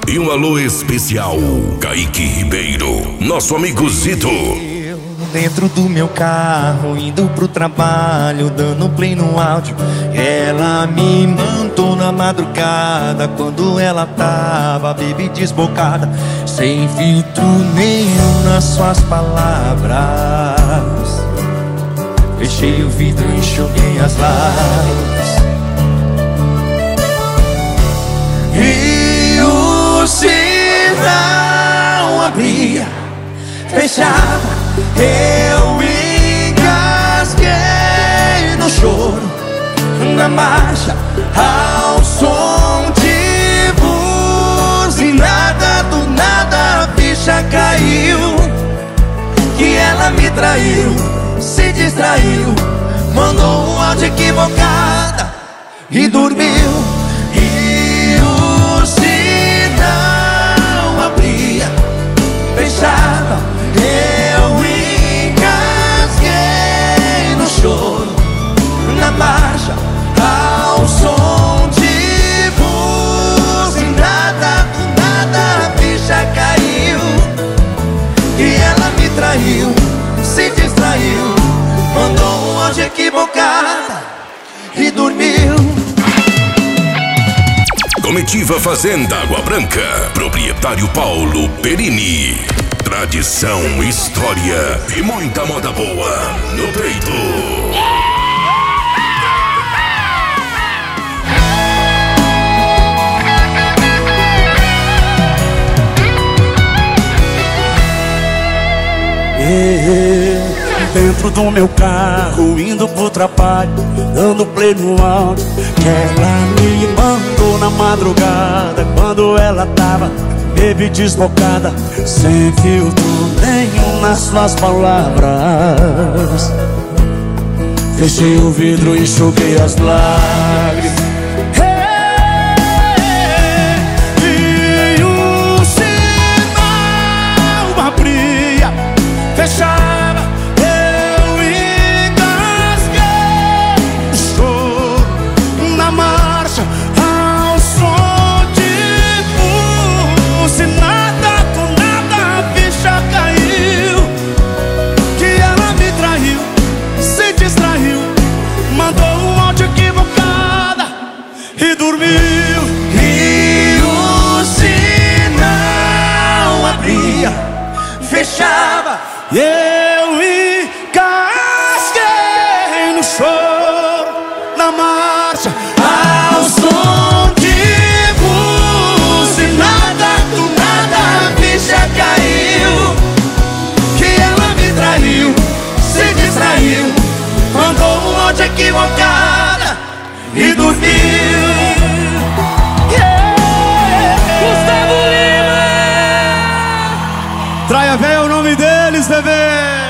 E um alô especial, Kaique Ribeiro, nosso amigo Zito. Dentro do meu carro, indo pro trabalho, dando play no áudio. Ela me mandou na madrugada, quando ela tava, baby, desbocada, sem filtro nenhum nas suas palavras. Fechei o vidro e enxuguei as lágrimas. E o sinal abria, fechava. Eu engasguei no choro, na marcha, ao som de buzinada. Do nada a ficha caiu, que ela me traiu, se distraiu, mandou um áudio equivocada e dormiu. E o sinal abria, fechava. Eu engasguei no choro, na marcha, ao som de buzinada. Do nada a ficha caiu, e ela me traiu, se distraiu, mandou um áudio equivocada e dormiu. Comitiva Fazenda Água Branca, proprietário Paulo Perini. Tradição, história e muita moda boa no peito. Dentro do meu carro, indo pro trabalho, dando play no áudio, que ela me mandou na madrugada, quando ela tava, baby, desbocada, sem filtro nenhum nas suas palavras. Fechei o vidro e enxuguei as lágrimas. E o sinal abria, fechava. Eu engasguei o choro, na marcha, ao som de buzinada. Do nada a ficha caiu, que ela me traiu, se distraiu, mandou um áudio equivocada e dormiu. E o sinal abria, fechava. Eu engasguei no choro, na marcha, Ao som de buzinada. Do nada a ficha caiu, que ela me traiu, se distraiu, mandou um áudio equivocada e dormiu. Traia Véia é o nome deles, bebê.